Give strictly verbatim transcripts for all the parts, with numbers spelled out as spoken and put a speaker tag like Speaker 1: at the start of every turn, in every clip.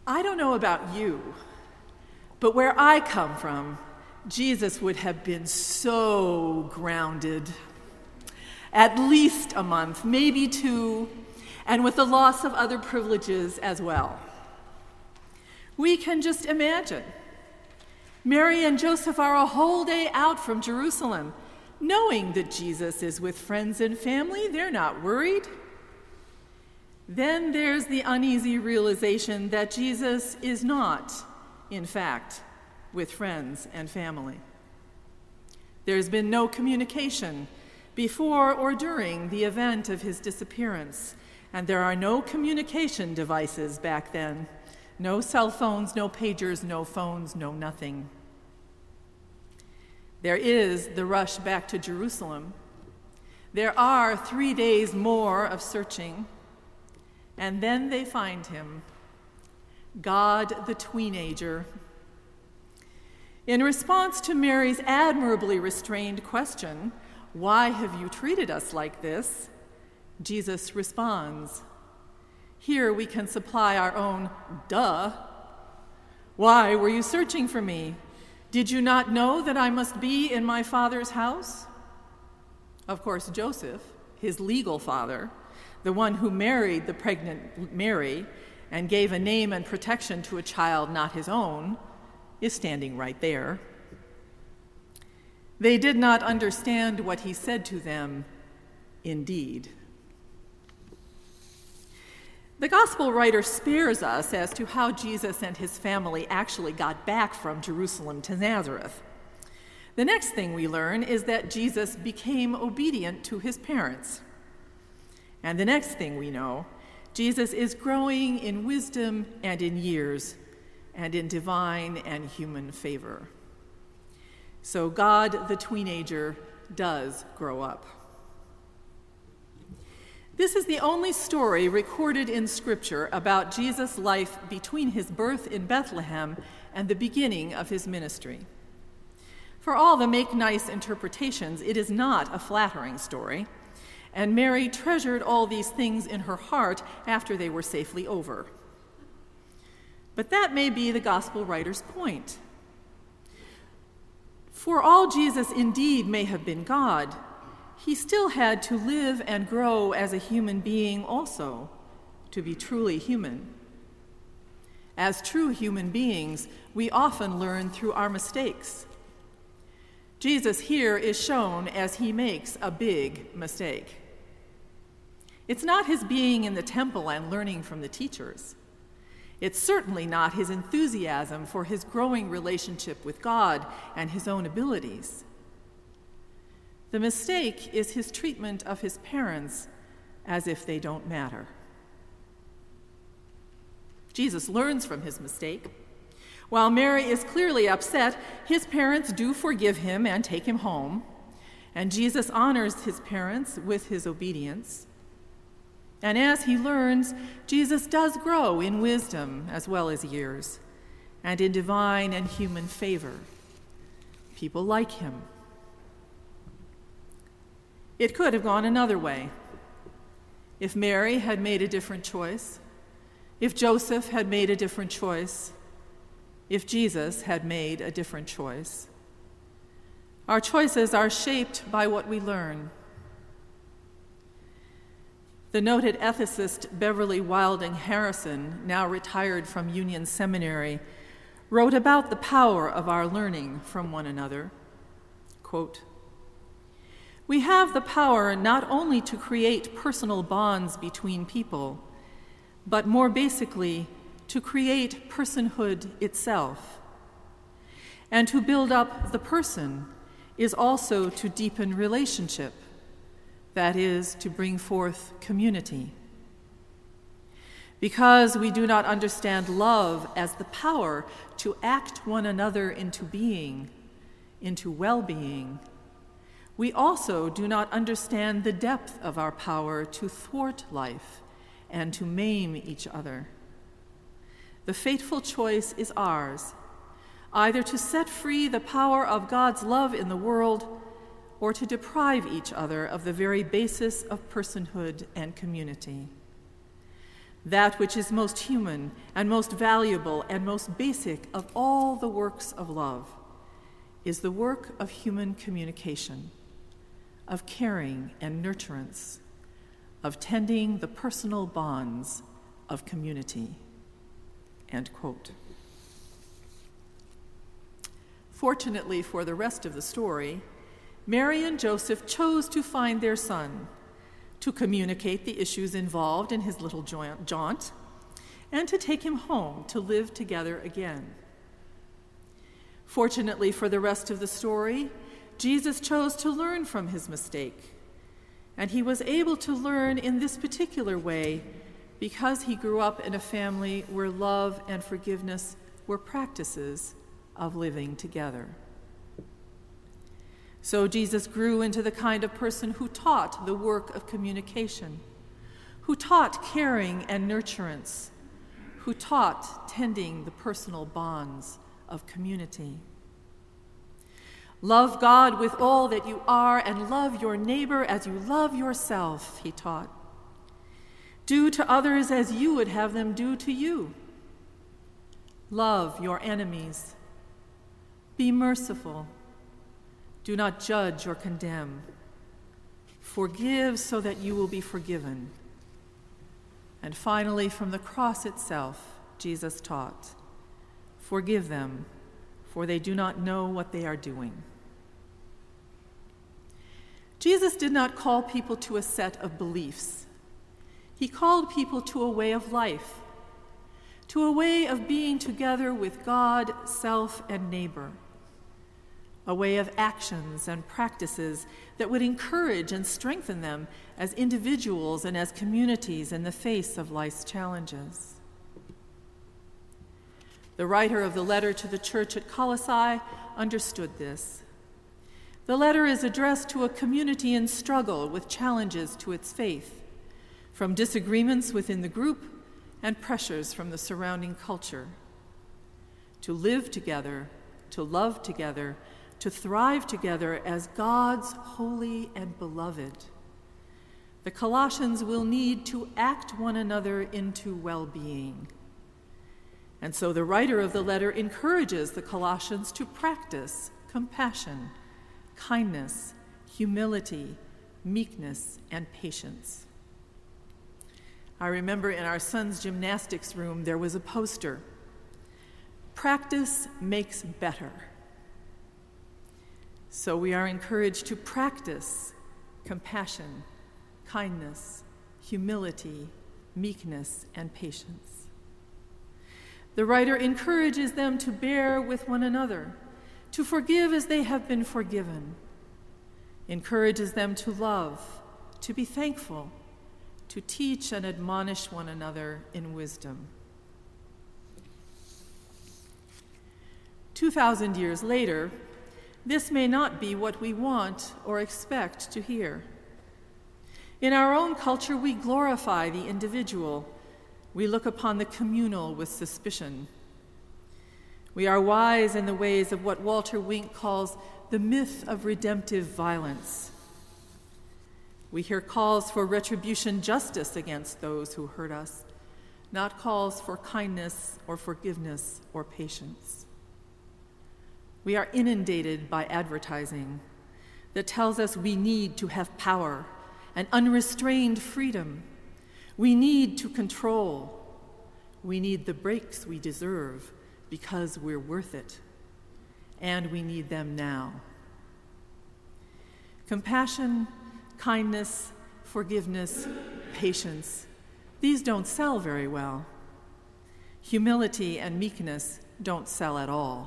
Speaker 1: I don't know about you, but where I come from, Jesus would have been so grounded. At least a month, maybe two, and with the loss of other privileges as well. We can just imagine. Mary and Joseph are a whole day out from Jerusalem, knowing that Jesus is with friends and family. They're not worried. Then there's the uneasy realization that Jesus is not, in fact, with friends and family. There's been no communication before or during the event of his disappearance, and there are no communication devices back then. No cell phones, no pagers, no phones, no nothing. There is the rush back to Jerusalem. There are three days more of searching, and then they find him, God the tweenager. In response to Mary's admirably restrained question, "Why have you treated us like this?" Jesus responds. Here we can supply our own duh. "Why were you searching for me? Did you not know that I must be in my Father's house?" Of course, Joseph, his legal father, the one who married the pregnant Mary and gave a name and protection to a child not his own, is standing right there. They did not understand what he said to them, indeed. The gospel writer spares us as to how Jesus and his family actually got back from Jerusalem to Nazareth. The next thing we learn is that Jesus became obedient to his parents. And the next thing we know, Jesus is growing in wisdom and in years, and in divine and human favor. So God, the tweenager, does grow up. This is the only story recorded in Scripture about Jesus' life between his birth in Bethlehem and the beginning of his ministry. For all the make-nice interpretations, it is not a flattering story, and Mary treasured all these things in her heart after they were safely over. But that may be the gospel writer's point. For all Jesus indeed may have been God, he still had to live and grow as a human being also, to be truly human. As true human beings, we often learn through our mistakes. Jesus here is shown as he makes a big mistake. It's not his being in the temple and learning from the teachers. It's certainly not his enthusiasm for his growing relationship with God and his own abilities. The mistake is his treatment of his parents as if they don't matter. Jesus learns from his mistake. While Mary is clearly upset, his parents do forgive him and take him home, and Jesus honors his parents with his obedience. And as he learns, Jesus does grow in wisdom as well as years, and in divine and human favor. People like him. It could have gone another way. If Mary had made a different choice, if Joseph had made a different choice, if Jesus had made a different choice. Our choices are shaped by what we learn. The noted ethicist Beverly Wilding Harrison, now retired from Union Seminary, wrote about the power of our learning from one another. Quote, "We have the power not only to create personal bonds between people, but more basically, to create personhood itself. And to build up the person is also to deepen relationship, that is, to bring forth community. Because we do not understand love as the power to act one another into being, into well-being, we also do not understand the depth of our power to thwart life and to maim each other. The fateful choice is ours, either to set free the power of God's love in the world or to deprive each other of the very basis of personhood and community. that which is most human and most valuable and most basic of all the works of love, is the work of human communication, of caring and nurturance, of tending the personal bonds of community." End quote. Fortunately for the rest of the story, Mary and Joseph chose to find their son, to communicate the issues involved in his little jaunt, and to take him home to live together again. Fortunately for the rest of the story, Jesus chose to learn from his mistake, and he was able to learn in this particular way because he grew up in a family where love and forgiveness were practices of living together. So Jesus grew into the kind of person who taught the work of communication, who taught caring and nurturance, who taught tending the personal bonds of community. Love God with all that you are and love your neighbor as you love yourself, he taught. Do to others as you would have them do to you. Love your enemies. Be merciful. Do not judge or condemn. Forgive so that you will be forgiven. And finally, from the cross itself, Jesus taught, "Forgive them, for they do not know what they are doing." Jesus did not call people to a set of beliefs. He called people to a way of life, to a way of being together with God, self, and neighbor, a way of actions and practices that would encourage and strengthen them as individuals and as communities in the face of life's challenges. The writer of the letter to the church at Colossae understood this. The letter is addressed to a community in struggle with challenges to its faith, from disagreements within the group and pressures from the surrounding culture. To live together, to love together, to thrive together as God's holy and beloved, the Colossians will need to act one another into well-being. And so the writer of the letter encourages the Colossians to practice compassion, kindness, humility, meekness, and patience. I remember in our son's gymnastics room there was a poster, "Practice makes better." So we are encouraged to practice compassion, kindness, humility, meekness, and patience. The writer encourages them to bear with one another, to forgive as they have been forgiven, encourages them to love, to be thankful, to teach and admonish one another in wisdom. Two thousand years later, this may not be what we want or expect to hear. In our own culture, we glorify the individual. We look upon the communal with suspicion. We are wise in the ways of what Walter Wink calls the myth of redemptive violence. We hear calls for retribution justice against those who hurt us, not calls for kindness or forgiveness or patience. We are inundated by advertising that tells us we need to have power and unrestrained freedom. We need to control. We need the breaks we deserve because we're worth it, and we need them now. Compassion, kindness, forgiveness, patience, these don't sell very well. Humility and meekness don't sell at all.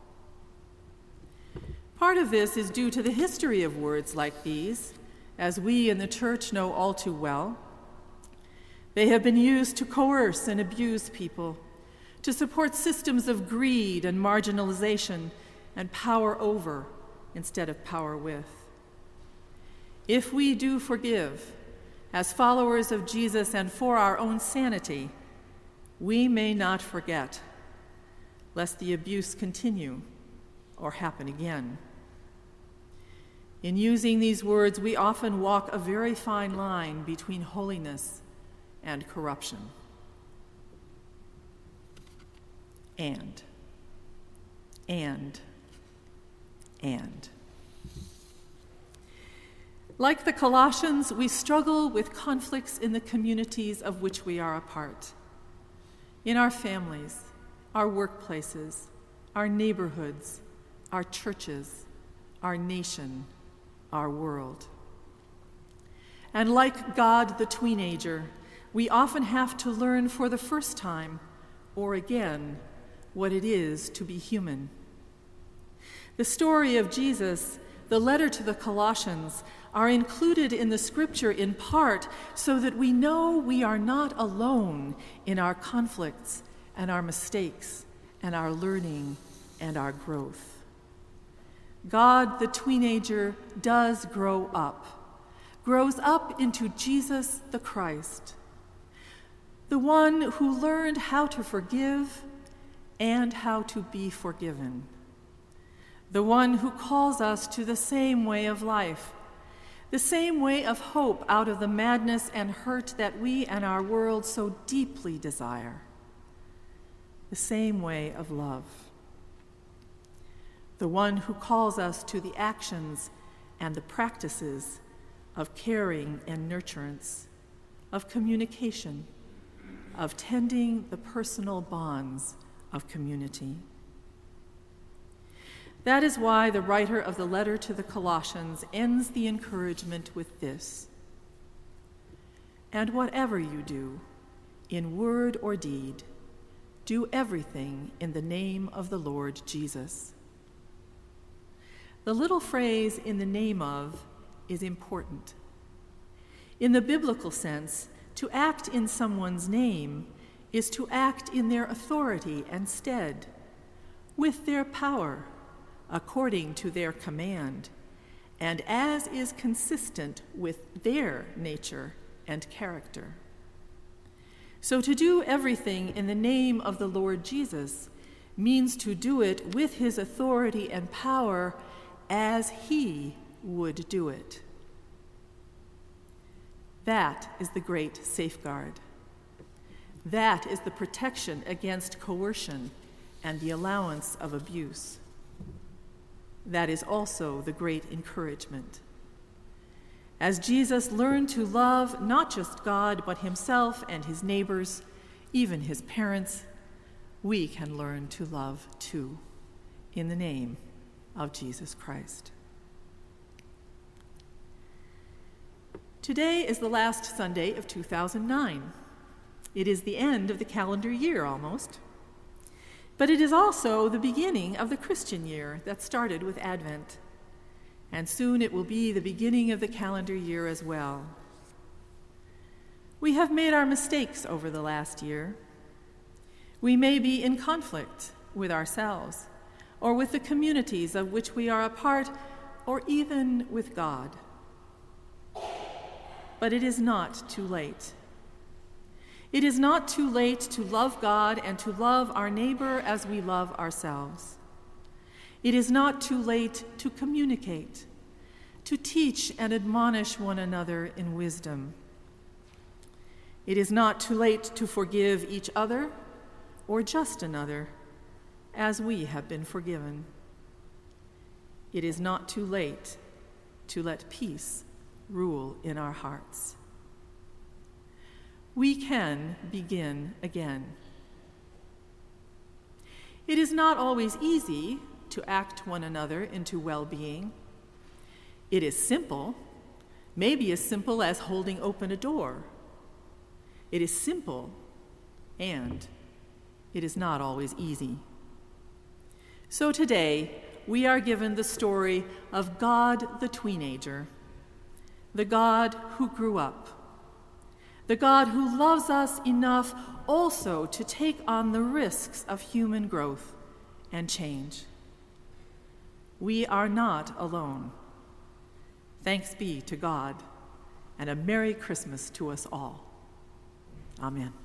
Speaker 1: Part of this is due to the history of words like these, as we in the church know all too well. They have been used to coerce and abuse people, to support systems of greed and marginalization and power over instead of power with. If we do forgive, as followers of Jesus and for our own sanity, we may not forget, lest the abuse continue or happen again. In using these words, we often walk a very fine line between holiness and corruption. and, and, and. Like the Colossians, we struggle with conflicts in the communities of which we are a part. In our families, our workplaces, our neighborhoods, our churches, our nation, our world. And like God the tweenager, we often have to learn for the first time, or again, what it is to be human. The story of Jesus, the letter to the Colossians, are included in the scripture in part so that we know we are not alone in our conflicts and our mistakes and our learning and our growth. God, the tweenager, does grow up, grows up into Jesus the Christ, the one who learned how to forgive and how to be forgiven, the one who calls us to the same way of life, the same way of hope out of the madness and hurt that we and our world so deeply desire, the same way of love, the one who calls us to the actions and the practices of caring and nurturance, of communication, of tending the personal bonds of community. That is why the writer of the letter to the Colossians ends the encouragement with this: "And whatever you do, in word or deed, do everything in the name of the Lord Jesus." The little phrase, "in the name of," is important. In the biblical sense, to act in someone's name is to act in their authority and stead, with their power, according to their command, and as is consistent with their nature and character. So to do everything in the name of the Lord Jesus means to do it with his authority and power as he would do it. That is the great safeguard. That is the protection against coercion and the allowance of abuse. That is also the great encouragement. As Jesus learned to love not just God, but himself and his neighbors, even his parents, we can learn to love too, in the name of Jesus Christ. Today is the last Sunday of two thousand nine. It is the end of the calendar year almost, but it is also the beginning of the Christian year that started with Advent, and soon it will be the beginning of the calendar year as well. We have made our mistakes over the last year. We may be in conflict with ourselves, or with the communities of which we are a part, or even with God. But it is not too late. It is not too late to love God and to love our neighbor as we love ourselves. It is not too late to communicate, to teach and admonish one another in wisdom. It is not too late to forgive each other or just another as we have been forgiven. It is not too late to let peace rule in our hearts. We can begin again. It is not always easy to act one another into well-being. It is simple, maybe as simple as holding open a door. It is simple, and it is not always easy. So today, we are given the story of God the tweenager, the God who grew up, the God who loves us enough also to take on the risks of human growth and change. We are not alone. Thanks be to God, and a Merry Christmas to us all. Amen.